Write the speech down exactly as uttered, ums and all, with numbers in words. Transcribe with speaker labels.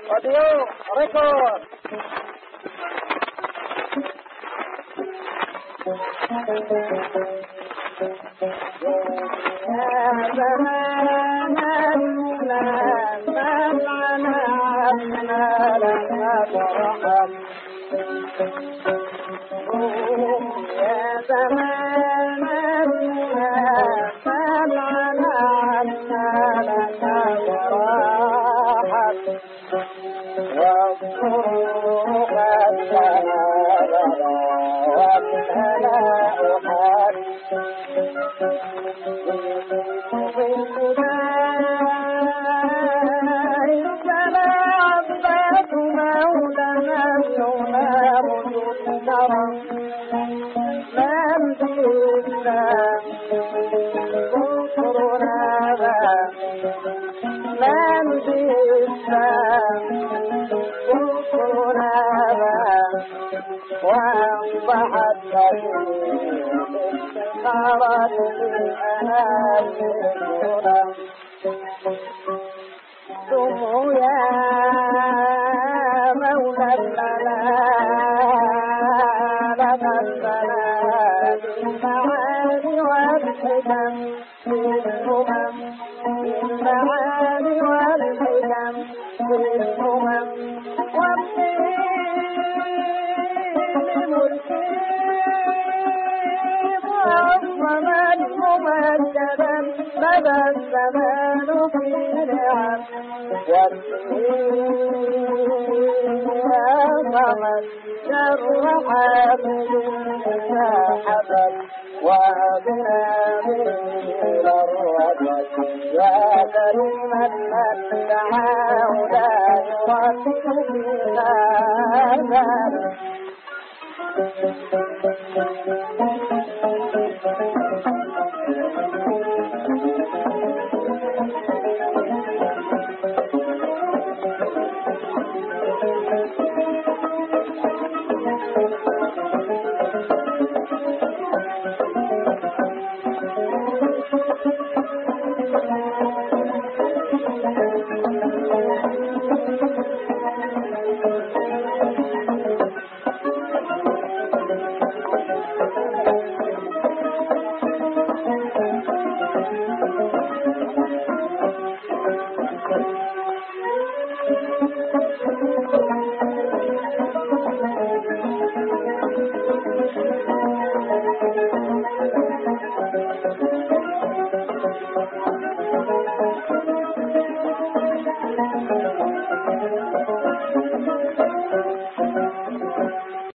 Speaker 1: راديو ريكورد. يا زمان المنى سمعنا عنا لما فرحت. يا زمان المنى سمعنا عنا لما فرحت. والسرور قد تنادى والهناء حاد. وأصبحت صارت الأنام سموا يا مولى المنال مثلنا بالمعاني والحكم بالهمم بالمعاني والحكم بالهمم ومن ممجدا بدا الزمان في نعم والسمن شر حامل حبل وابنا من الرجل يا كريما من دعاه لا يرد فيها